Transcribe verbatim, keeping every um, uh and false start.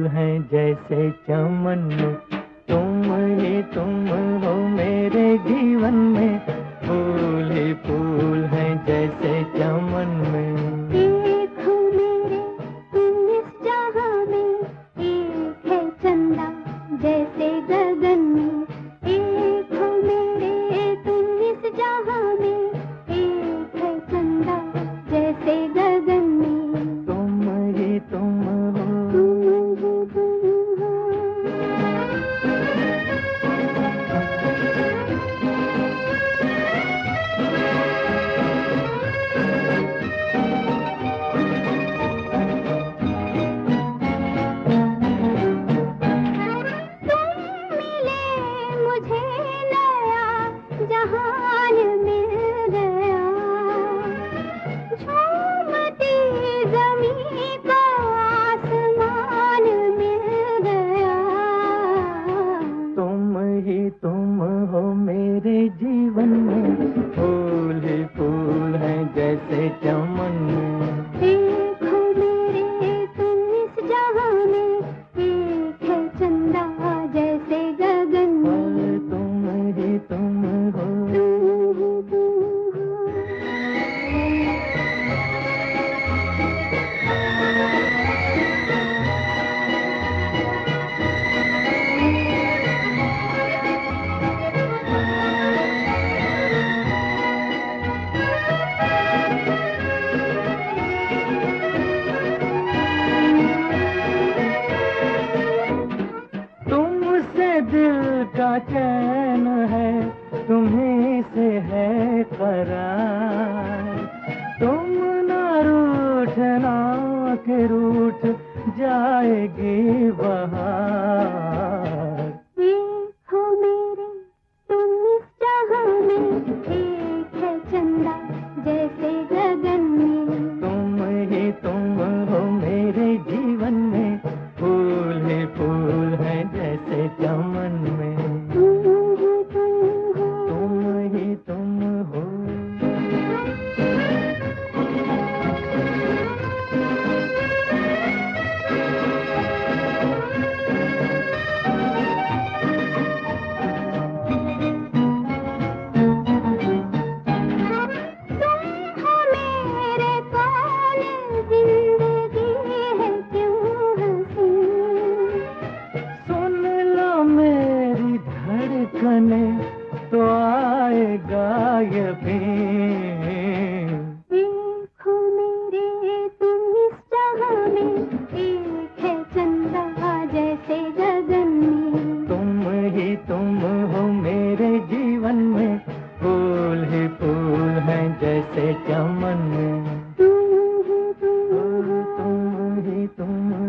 हैं जैसे चमन में, तुम ही तुम हो मेरे जीवन में, फूल ही फूल हैं जैसे चमन में। एक हो मेरे तुम इस जहां में, एक है चंदा जैसे गगन में। एक हो मेरे तुम इस जहां में, एक है चंदा जैसे गगन में। तुम ही तुम हो, तुम ही तुम हो। जहान मिल गया, झूमती ज़मीं को आसमान मिल गया। तुम ही तुम हो मेरे जीवन में, फूल ही फूल हैं जैसे चमन में। एक हो मेरे तुम इस जहां में, एक है चंदा जैसे गगन में। तुम ही तुम हो, दिल का चैन है, तुम्हीं से है करार। तुम ना रूठना के रूठ जाएगी बहार। एक हो मेरे तुम इस जहां में, एक है चंदा जैसे गगन में। तुम ही तुम हो मेरे जीवन में, फूल ही फूल हैं जैसे चमन में। तुम ही तुम हो, तुम ही तुम हो। तुम हो मेरे कौन, जिंदगी है क्यों हंसी। सुन लो मेरी धड़कने तो आएगा यकीन। एक हो मेरे तुम इस जहां में, एक है चंदा जैसे गगन में। तुम ही तुम हो मेरे जीवन में, फूल ही फूल हैं जैसे चमन में। तुम ही तुम हो, तुम ही तुम